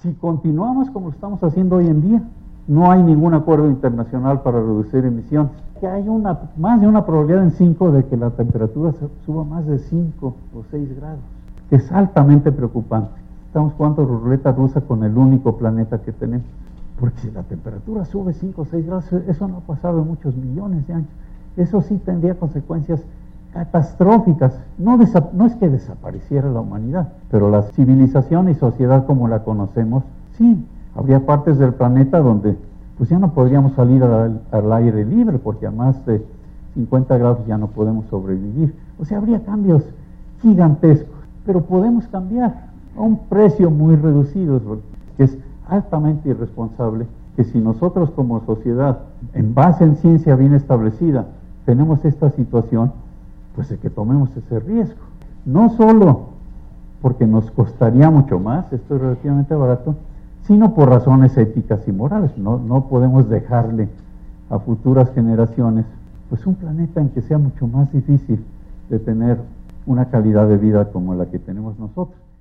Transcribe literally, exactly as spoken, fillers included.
Si continuamos como lo estamos haciendo hoy en día, no hay ningún acuerdo internacional para reducir emisiones. Que hay una, más de una probabilidad en cinco de que la temperatura suba más de cinco o seis grados, que es altamente preocupante. Estamos jugando ruleta rusa con el único planeta que tenemos. Porque si la temperatura sube cinco o seis grados, eso no ha pasado en muchos millones de años. Eso sí tendría consecuencias catastróficas. No, no es que desapareciera la humanidad, pero la civilización y sociedad como la conocemos, sí, habría partes del planeta donde pues ya no podríamos salir al, al aire libre, porque a más de cincuenta grados ya no podemos sobrevivir. O sea, habría cambios gigantescos, pero podemos cambiar a un precio muy reducido, que es altamente irresponsable, que si nosotros como sociedad, en base en ciencia bien establecida, tenemos esta situación, pues de que tomemos ese riesgo. No solo porque nos costaría mucho más, esto es relativamente barato, sino por razones éticas y morales. No, no podemos dejarle a futuras generaciones pues un planeta en que sea mucho más difícil de tener una calidad de vida como la que tenemos nosotros.